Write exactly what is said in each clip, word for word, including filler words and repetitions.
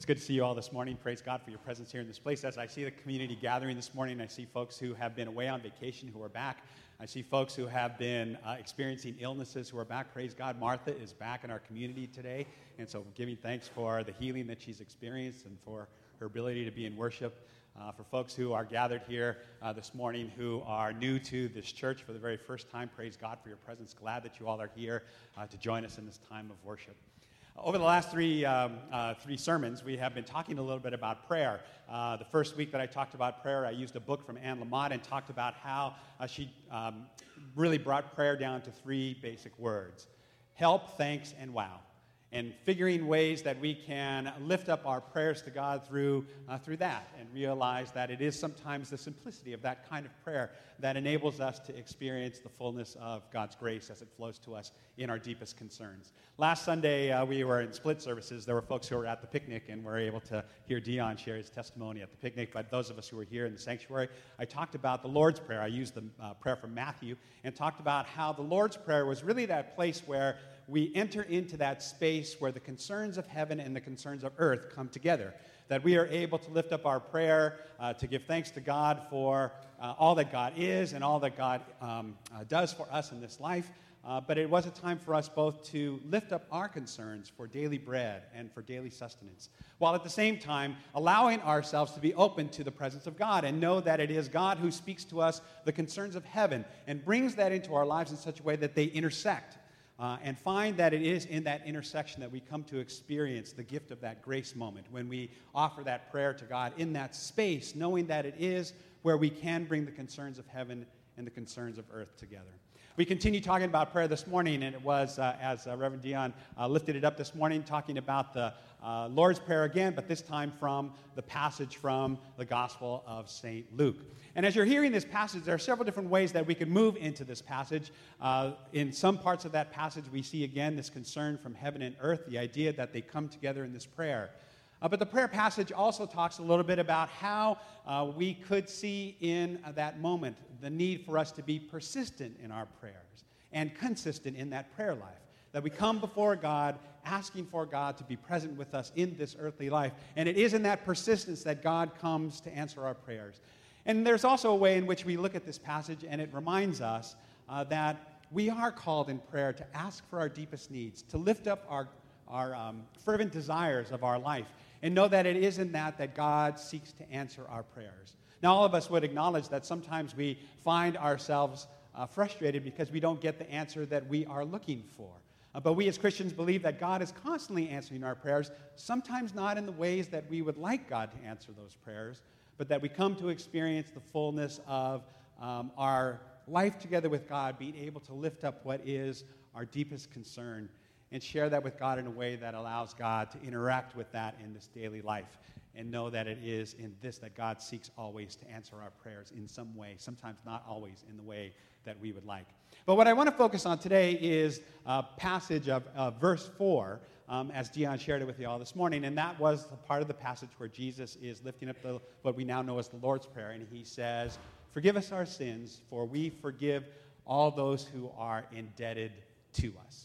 It's good to see you all this morning. Praise God for your presence here in this place. As I see the community gathering this morning, I see folks who have been away on vacation who are back. I see folks who have been uh, experiencing illnesses who are back. Praise God. Martha is back in our community today, and so giving thanks for the healing that she's experienced and for her ability to be in worship. Uh, for folks who are gathered here uh, this morning who are new to this church for the very first time, praise God for your presence. Glad that you all are here uh, to join us in this time of worship. Over the last three um, uh, three sermons, we have been talking a little bit about prayer. Uh, the first week that I talked about prayer, I used a book from Anne Lamott and talked about how uh, she um, really brought prayer down to three basic words: help, thanks, and wow. And figuring ways that we can lift up our prayers to God through uh, through that, and realize that it is sometimes the simplicity of that kind of prayer that enables us to experience the fullness of God's grace as it flows to us in our deepest concerns. Last Sunday, uh, we were in split services. There were folks who were at the picnic and were able to hear Dion share his testimony at the picnic. But those of us who were here in the sanctuary, I talked about the Lord's Prayer. I used the uh, prayer from Matthew and talked about how the Lord's Prayer was really that place where we enter into that space where the concerns of heaven and the concerns of earth come together. That we are able to lift up our prayer, uh, to give thanks to God for uh, all that God is and all that God um, uh, does for us in this life. Uh, but it was a time for us both to lift up our concerns for daily bread and for daily sustenance, while at the same time allowing ourselves to be open to the presence of God and know that it is God who speaks to us the concerns of heaven and brings that into our lives in such a way that they intersect. Uh, and find that it is in that intersection that we come to experience the gift of that grace moment when we offer that prayer to God in that space, knowing that it is where we can bring the concerns of heaven and the concerns of earth together. We continue talking about prayer this morning, and it was, uh, as uh, Reverend Dion uh, lifted it up this morning, talking about the uh, Lord's Prayer again, but this time from the passage from the Gospel of Saint Luke. And as you're hearing this passage, there are several different ways that we can move into this passage. Uh, in some parts of that passage, we see again this concern from heaven and earth, the idea that they come together in this prayer. Uh, but the prayer passage also talks a little bit about how uh, we could see in uh, that moment the need for us to be persistent in our prayers and consistent in that prayer life. That we come before God asking for God to be present with us in this earthly life. And it is in that persistence that God comes to answer our prayers. And there's also a way in which we look at this passage, and it reminds us uh, that we are called in prayer to ask for our deepest needs, to lift up our, our um, fervent desires of our life, and know that it is in that that God seeks to answer our prayers. Now, all of us would acknowledge that sometimes we find ourselves uh, frustrated because we don't get the answer that we are looking for. Uh, but we as Christians believe that God is constantly answering our prayers, sometimes not in the ways that we would like God to answer those prayers, but that we come to experience the fullness of um, our life together with God, being able to lift up what is our deepest concern and share that with God in a way that allows God to interact with that in this daily life, and know that it is in this that God seeks always to answer our prayers in some way, sometimes not always in the way that we would like. But what I want to focus on today is a passage of uh, verse four, um, as Dion shared it with you all this morning, and that was the part of the passage where Jesus is lifting up the, what we now know as the Lord's Prayer, and he says, "Forgive us our sins, for we forgive all those who are indebted to us."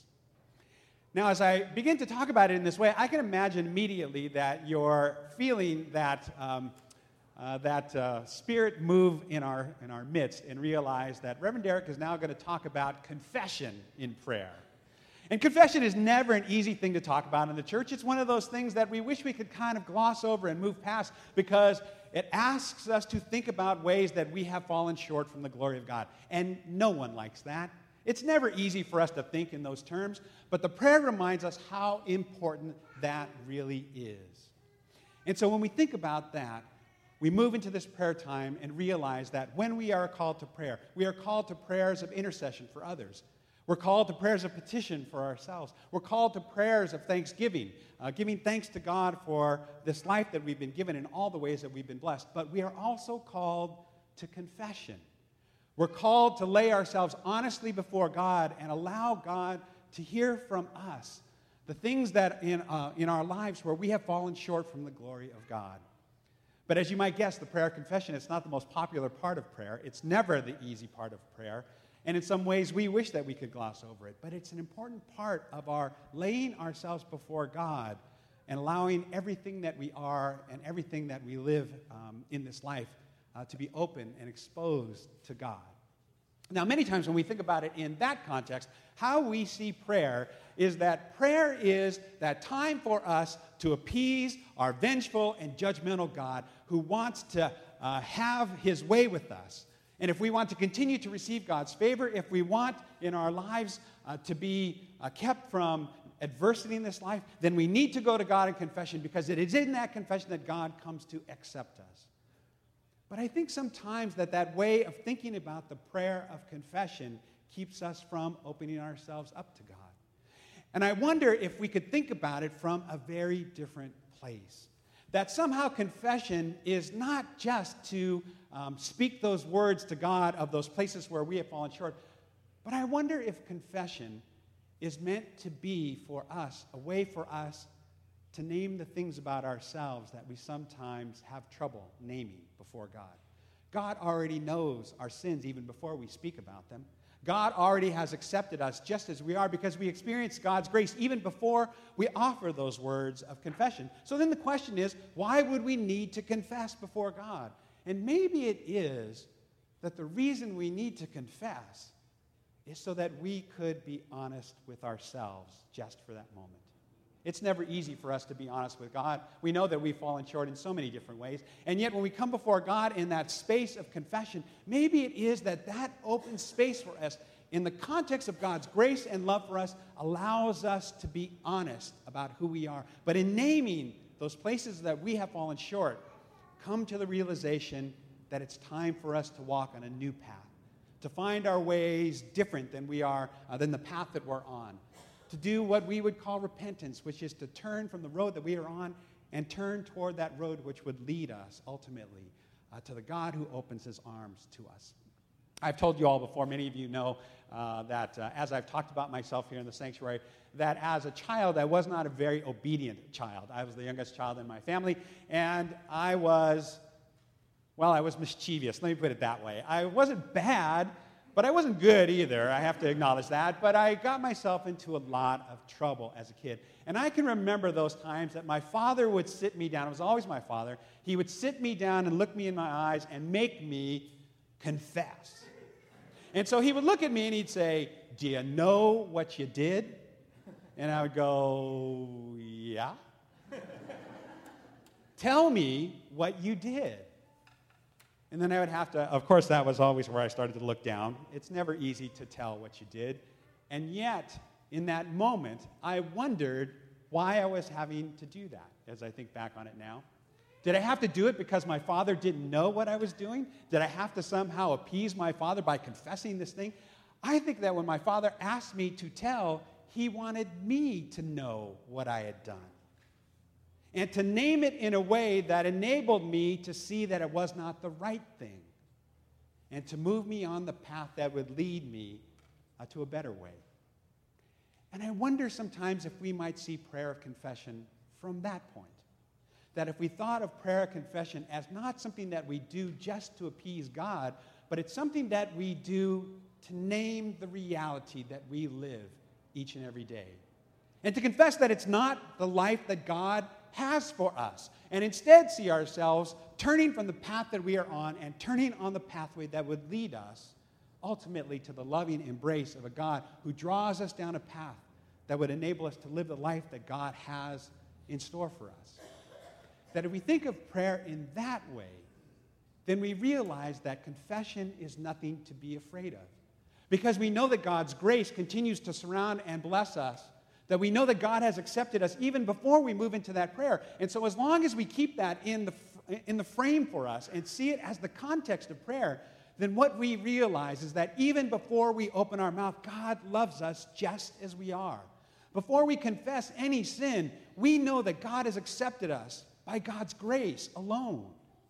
Now, as I begin to talk about it in this way, I can imagine immediately that you're feeling that um, uh, that uh, spirit move in our in our midst, and realize that Reverend Derek is now going to talk about confession in prayer. And confession is never an easy thing to talk about in the church. It's one of those things that we wish we could kind of gloss over and move past, because it asks us to think about ways that we have fallen short from the glory of God. And no one likes that. It's never easy for us to think in those terms, but the prayer reminds us how important that really is. And so when we think about that, we move into this prayer time and realize that when we are called to prayer, we are called to prayers of intercession for others. We're called to prayers of petition for ourselves. We're called to prayers of thanksgiving, uh, giving thanks to God for this life that we've been given in all the ways that we've been blessed. But we are also called to confession. We're called to lay ourselves honestly before God and allow God to hear from us the things that in, uh, in our lives where we have fallen short from the glory of God. But as you might guess, the prayer of confession is not the most popular part of prayer. It's never the easy part of prayer. And in some ways, we wish that we could gloss over it. But it's an important part of our laying ourselves before God and allowing everything that we are and everything that we live um, in this life uh, to be open and exposed to God. Now, many times when we think about it in that context, how we see prayer is that prayer is that time for us to appease our vengeful and judgmental God who wants to uh, have his way with us. And if we want to continue to receive God's favor, if we want in our lives uh, to be uh, kept from adversity in this life, then we need to go to God in confession, because it is in that confession that God comes to accept us. But I think sometimes that that way of thinking about the prayer of confession keeps us from opening ourselves up to God. And I wonder if we could think about it from a very different place. That somehow confession is not just to um, speak those words to God of those places where we have fallen short, but I wonder if confession is meant to be for us, a way for us to name the things about ourselves that we sometimes have trouble naming before God. God already knows our sins even before we speak about them. God already has accepted us just as we are, because we experience God's grace even before we offer those words of confession. So then the question is, why would we need to confess before God? And maybe it is that the reason we need to confess is so that we could be honest with ourselves just for that moment. It's never easy for us to be honest with God. We know that we've fallen short in so many different ways. And yet when we come before God in that space of confession, maybe it is that that open space for us in the context of God's grace and love for us allows us to be honest about who we are. But in naming those places that we have fallen short, come to the realization that it's time for us to walk on a new path, to find our ways different than we are, uh, than the path that we're on. To do what we would call repentance, which is to turn from the road that we are on and turn toward that road which would lead us ultimately uh, to the God who opens his arms to us. I've told you all before, many of you know uh, that uh, as I've talked about myself here in the sanctuary, that as a child I was not a very obedient child. I was the youngest child in my family, and I was, well, I was mischievous. Let me put it that way. I wasn't bad, but I wasn't good either, I have to acknowledge that. But I got myself into a lot of trouble as a kid. And I can remember those times that my father would sit me down. It was always my father. He would sit me down and look me in my eyes and make me confess. And so he would look at me and he'd say, "Do you know what you did?" And I would go, "Yeah." "Tell me what you did." And then I would have to, of course, that was always where I started to look down. It's never easy to tell what you did. And yet, in that moment, I wondered why I was having to do that, as I think back on it now. Did I have to do it because my father didn't know what I was doing? Did I have to somehow appease my father by confessing this thing? I think that when my father asked me to tell, he wanted me to know what I had done, and to name it in a way that enabled me to see that it was not the right thing, and to move me on the path that would lead me uh, to a better way. And I wonder sometimes if we might see prayer of confession from that point. That if we thought of prayer of confession as not something that we do just to appease God, but it's something that we do to name the reality that we live each and every day. And to confess that it's not the life that God has for us, and instead see ourselves turning from the path that we are on and turning on the pathway that would lead us ultimately to the loving embrace of a God who draws us down a path that would enable us to live the life that God has in store for us. That if we think of prayer in that way, then we realize that confession is nothing to be afraid of. Because we know that God's grace continues to surround and bless us, that we know that God has accepted us even before we move into that prayer. And so as long as we keep that in the, in the frame for us and see it as the context of prayer, then what we realize is that even before we open our mouth, God loves us just as we are. Before we confess any sin, we know that God has accepted us by God's grace alone.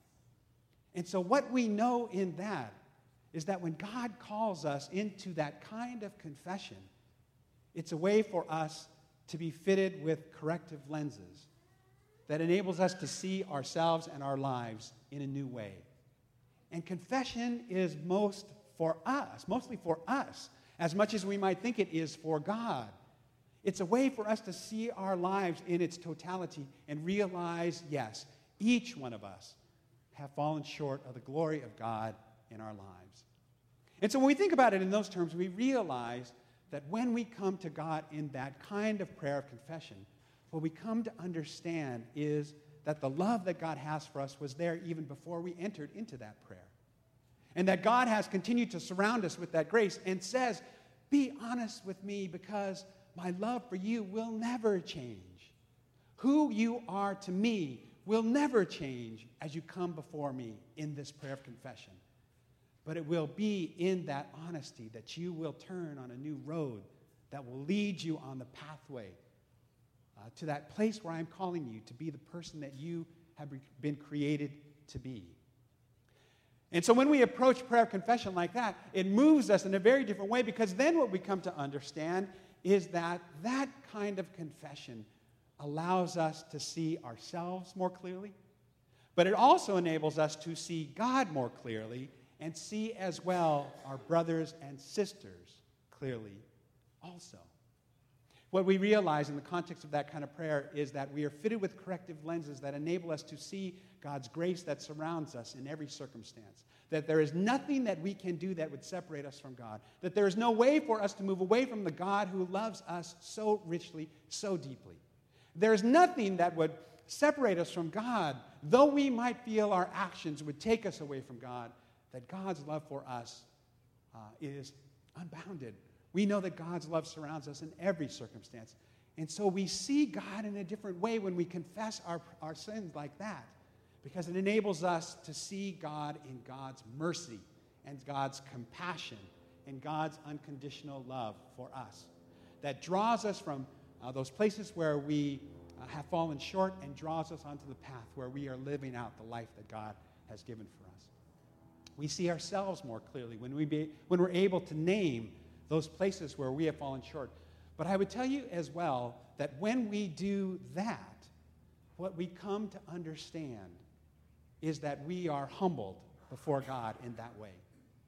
And so what we know in that is that when God calls us into that kind of confession, it's a way for us to be fitted with corrective lenses that enables us to see ourselves and our lives in a new way. And confession is most for us, mostly for us, as much as we might think it is for God. It's a way for us to see our lives in its totality and realize, yes, each one of us have fallen short of the glory of God in our lives. And so when we think about it in those terms, we realize that when we come to God in that kind of prayer of confession, what we come to understand is that the love that God has for us was there even before we entered into that prayer. And that God has continued to surround us with that grace and says, be honest with me because my love for you will never change. Who you are to me will never change as you come before me in this prayer of confession. But it will be in that honesty that you will turn on a new road that will lead you on the pathway uh, to that place where I'm calling you to be the person that you have been created to be. And so when we approach prayer of confession like that, it moves us in a very different way, because then what we come to understand is that that kind of confession allows us to see ourselves more clearly, but it also enables us to see God more clearly and see as well our brothers and sisters clearly also. What we realize in the context of that kind of prayer is that we are fitted with corrective lenses that enable us to see God's grace that surrounds us in every circumstance. That there is nothing that we can do that would separate us from God. That there is no way for us to move away from the God who loves us so richly, so deeply. There is nothing that would separate us from God, though we might feel our actions would take us away from God, that God's love for us uh, is unbounded. We know that God's love surrounds us in every circumstance. And so we see God in a different way when we confess our, our sins like that, because it enables us to see God in God's mercy and God's compassion and God's unconditional love for us. That draws us from uh, those places where we uh, have fallen short and draws us onto the path where we are living out the life that God has given for us. We see ourselves more clearly when, we be, when we're able to name those places where we have fallen short. But I would tell you as well that when we do that, what we come to understand is that we are humbled before God in that way.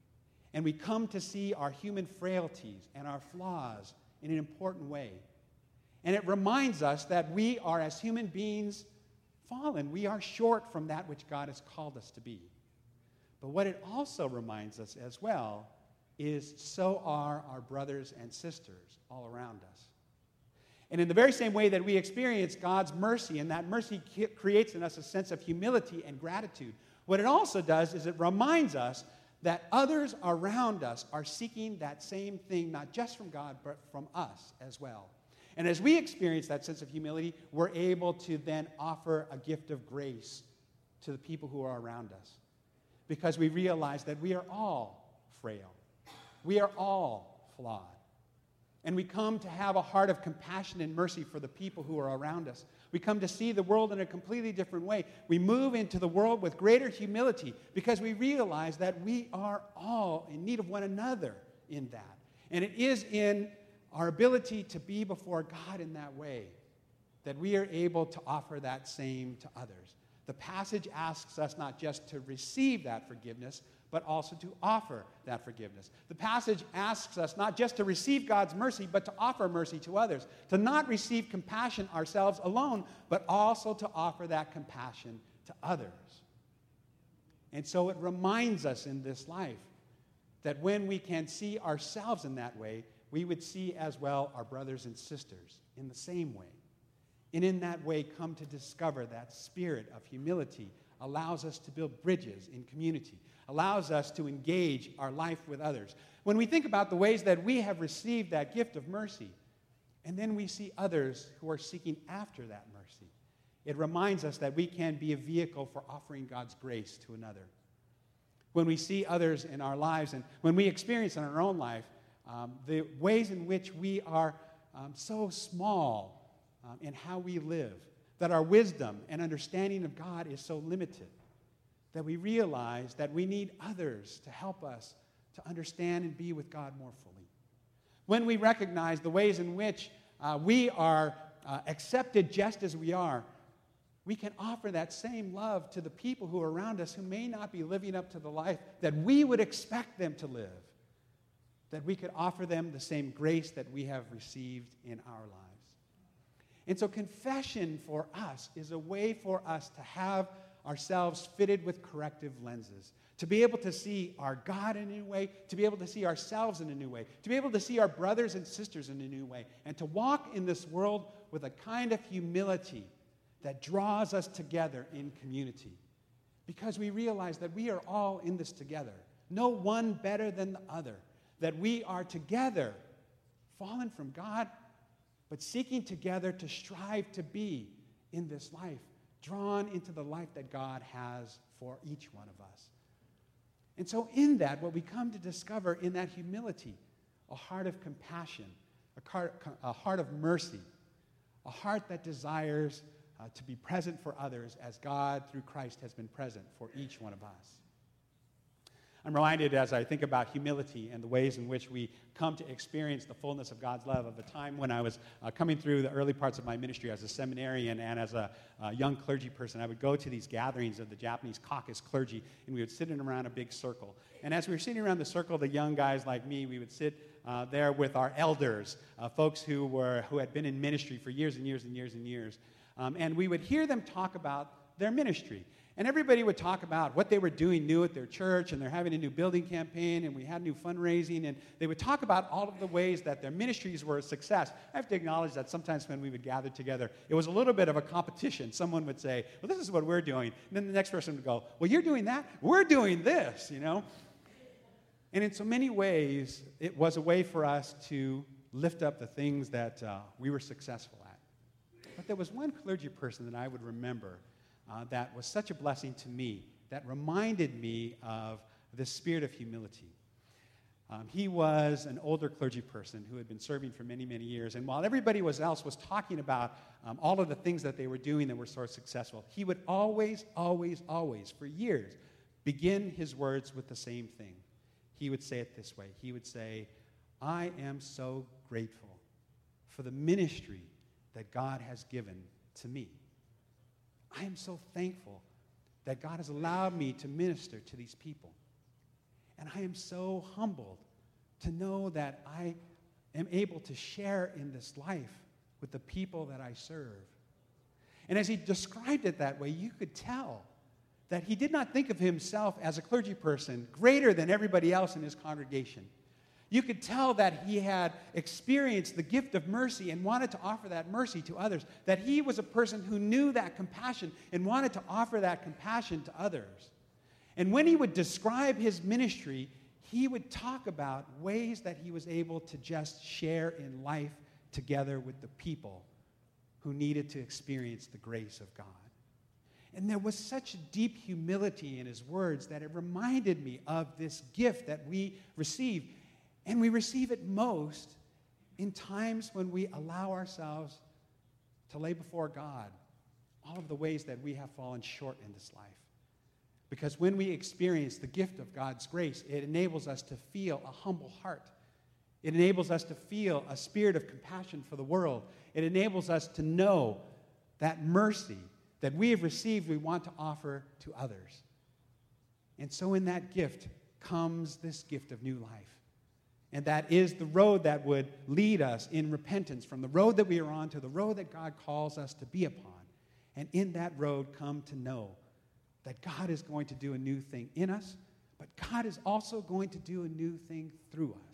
And we come to see our human frailties and our flaws in an important way. And it reminds us that we are, as human beings, fallen. We are short from that which God has called us to be. But what it also reminds us as well is so are our brothers and sisters all around us. And in the very same way that we experience God's mercy, and that mercy creates in us a sense of humility and gratitude, what it also does is it reminds us that others around us are seeking that same thing, not just from God, but from us as well. And as we experience that sense of humility, we're able to then offer a gift of grace to the people who are around us, because we realize that we are all frail. We are all flawed. And we come to have a heart of compassion and mercy for the people who are around us. We come to see the world in a completely different way. We move into the world with greater humility because we realize that we are all in need of one another in that. And it is in our ability to be before God in that way that we are able to offer that same to others. The passage asks us not just to receive that forgiveness, but also to offer that forgiveness. The passage asks us not just to receive God's mercy, but to offer mercy to others. To not receive compassion ourselves alone, but also to offer that compassion to others. And so it reminds us in this life that when we can see ourselves in that way, we would see as well our brothers and sisters in the same way. And in that way come to discover that spirit of humility allows us to build bridges in community, allows us to engage our life with others. When we think about the ways that we have received that gift of mercy, and then we see others who are seeking after that mercy, it reminds us that we can be a vehicle for offering God's grace to another. When we see others in our lives, and when we experience in our own life, um, the ways in which we are um, so small um, in how we live, that our wisdom and understanding of God is so limited, that we realize that we need others to help us to understand and be with God more fully. When we recognize the ways in which uh, we are uh, accepted just as we are, we can offer that same love to the people who are around us who may not be living up to the life that we would expect them to live, that we could offer them the same grace that we have received in our lives. And so confession for us is a way for us to have ourselves fitted with corrective lenses, to be able to see our God in a new way, to be able to see ourselves in a new way, to be able to see our brothers and sisters in a new way, and to walk in this world with a kind of humility that draws us together in community. Because we realize that we are all in this together, no one better than the other, that we are together, fallen from God, but seeking together to strive to be in this life, drawn into the life that God has for each one of us. And so in that, what we come to discover in that humility, a heart of compassion, a heart, a heart of mercy, a heart that desires uh, to be present for others as God, through Christ, has been present for each one of us. I'm reminded as I think about humility and the ways in which we come to experience the fullness of God's love of a time when I was uh, coming through the early parts of my ministry as a seminarian and as a uh, young clergy person. I would go to these gatherings of the Japanese caucus clergy, and we would sit in around a big circle. And as we were sitting around the circle, the young guys like me, we would sit uh, there with our elders, uh, folks who were who had been in ministry for years and years and years and years. Um, and we would hear them talk about their ministry. And everybody would talk about what they were doing new at their church, and they're having a new building campaign, and we had new fundraising, and they would talk about all of the ways that their ministries were a success. I have to acknowledge that sometimes when we would gather together, it was a little bit of a competition. Someone would say, well, this is what we're doing. And then the next person would go, well, you're doing that? We're doing this, you know? And in so many ways, it was a way for us to lift up the things that uh, we were successful at. But there was one clergy person that I would remember Uh, that was such a blessing to me, that reminded me of this spirit of humility. Um, he was an older clergy person who had been serving for many, many years. And while everybody was else was talking about um, all of the things that they were doing that were so successful, he would always, always, always, for years, begin his words with the same thing. He would say it this way. He would say, I am so grateful for the ministry that God has given to me. I am so thankful that God has allowed me to minister to these people. And I am so humbled to know that I am able to share in this life with the people that I serve. And as he described it that way, you could tell that he did not think of himself as a clergy person greater than everybody else in his congregation. You could tell that he had experienced the gift of mercy and wanted to offer that mercy to others, that he was a person who knew that compassion and wanted to offer that compassion to others. And when he would describe his ministry, he would talk about ways that he was able to just share in life together with the people who needed to experience the grace of God. And there was such deep humility in his words that it reminded me of this gift that we receive. And we receive it most in times when we allow ourselves to lay before God all of the ways that we have fallen short in this life. Because when we experience the gift of God's grace, it enables us to feel a humble heart. It enables us to feel a spirit of compassion for the world. It enables us to know that mercy that we have received we want to offer to others. And so in that gift comes this gift of new life. And that is the road that would lead us in repentance from the road that we are on to the road that God calls us to be upon. And in that road come to know that God is going to do a new thing in us, but God is also going to do a new thing through us.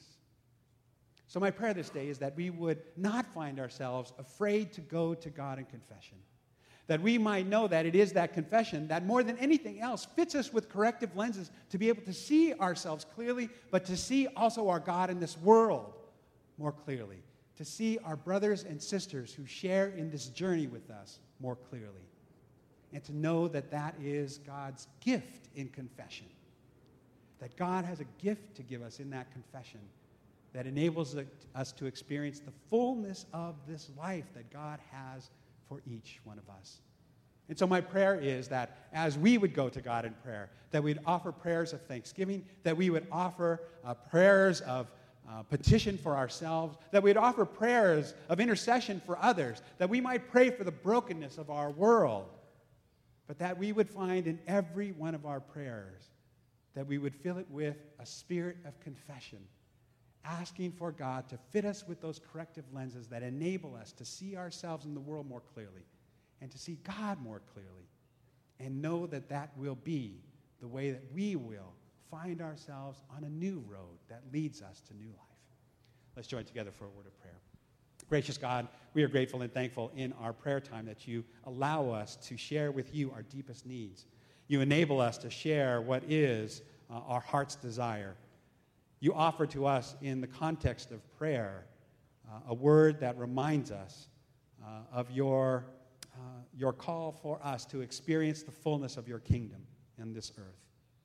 So my prayer this day is that we would not find ourselves afraid to go to God in confession. That we might know that it is that confession that more than anything else fits us with corrective lenses to be able to see ourselves clearly, but to see also our God in this world more clearly. To see our brothers and sisters who share in this journey with us more clearly. And to know that that is God's gift in confession. That God has a gift to give us in that confession that enables us to experience the fullness of this life that God has for each one of us. And so my prayer is that as we would go to God in prayer, that we'd offer prayers of thanksgiving, that we would offer uh, prayers of uh, petition for ourselves, that we'd offer prayers of intercession for others, that we might pray for the brokenness of our world, but that we would find in every one of our prayers that we would fill it with a spirit of confession asking for God to fit us with those corrective lenses that enable us to see ourselves in the world more clearly and to see God more clearly, and know that that will be the way that we will find ourselves on a new road that leads us to new life. Let's join together for a word of prayer. Gracious God, we are grateful and thankful in our prayer time that you allow us to share with you our deepest needs. You enable us to share what is uh, our heart's desire. You offer to us in the context of prayer uh, a word that reminds us uh, of your, uh, your call for us to experience the fullness of your kingdom in this earth.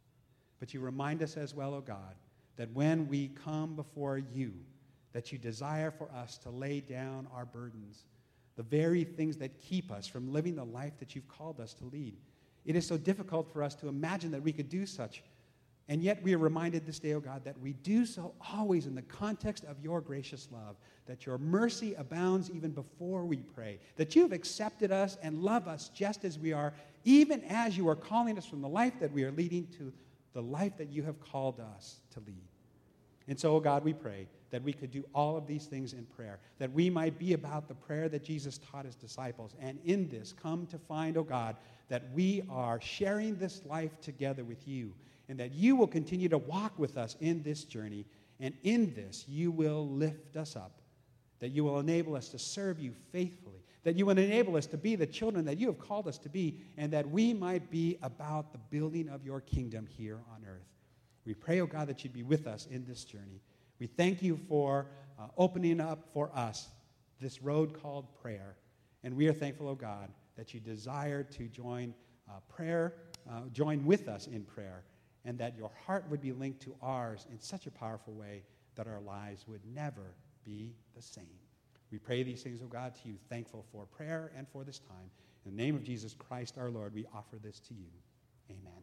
But you remind us as well, O God, that when we come before you, that you desire for us to lay down our burdens, the very things that keep us from living the life that you've called us to lead. It is so difficult for us to imagine that we could do such, and yet we are reminded this day, O God, that we do so always in the context of your gracious love, that your mercy abounds even before we pray, that you have accepted us and love us just as we are, even as you are calling us from the life that we are leading to the life that you have called us to lead. And so, O God, we pray that we could do all of these things in prayer, that we might be about the prayer that Jesus taught his disciples, and in this come to find, O God, that we are sharing this life together with you, and that you will continue to walk with us in this journey, and in this you will lift us up, that you will enable us to serve you faithfully, that you will enable us to be the children that you have called us to be, and that we might be about the building of your kingdom here on earth. We pray, O God, that you'd be with us in this journey. We thank you for uh, opening up for us this road called prayer. And we are thankful, O God, that you desire to join uh, prayer, uh, join with us in prayer, and that your heart would be linked to ours in such a powerful way that our lives would never be the same. We pray these things, O God, to you, thankful for prayer and for this time. In the name of Jesus Christ our Lord, we offer this to you. Amen.